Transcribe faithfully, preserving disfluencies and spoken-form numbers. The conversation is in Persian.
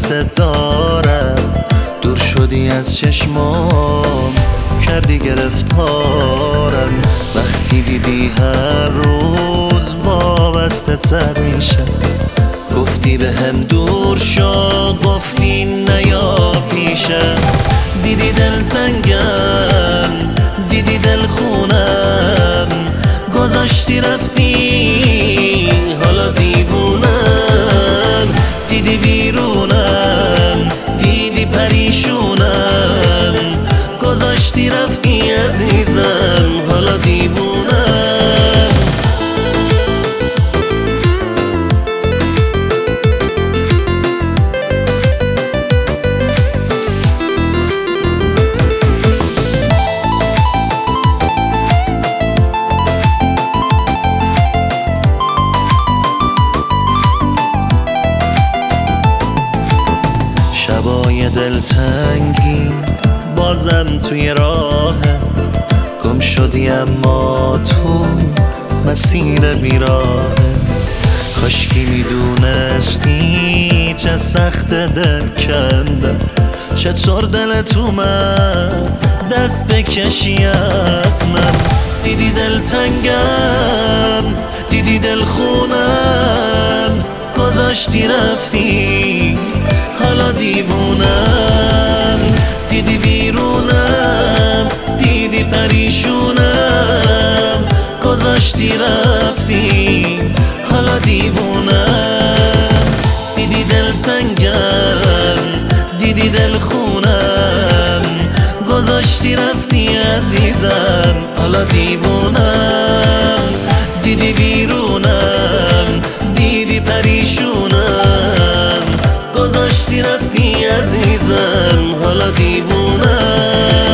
دوست دارم، دور شدی از چشمام کردی گرفتارم. وقتی دیدی هر روز وابسته تر میشم، گفتی به هم دور شو، گفتی نیا پیشم. دیدی دل تنگم، دیدی دل خونم، گذاشتی رفتی حالا دیوونم. دیدی ویرونم، دیدی پریشونم، گذاشتی رفتی عزیزم حالا دیوونم. شبای دلتنگی بازم توی راه، گم شدی اما تو مسیر بیراه. کاشکی میدونستی چه سخت دل کندم، چطور دلت اومد دست بکشی از من. دیدی دلتنگم، دیدی دل خونم، گذاشتی رفتی حالا دیوونم. دیدی ویرونم، دیدی پریشونم، گذاشتی رفتی حالا دیوونم. دیدی دلتنگم، دیدی دل خونم، گذاشتی رفتی عزیزم حالا دیوونم. دیدی ویرونم، دیدی پریشونم، گذاشتی رفتی عزیزم حالا دیوونم.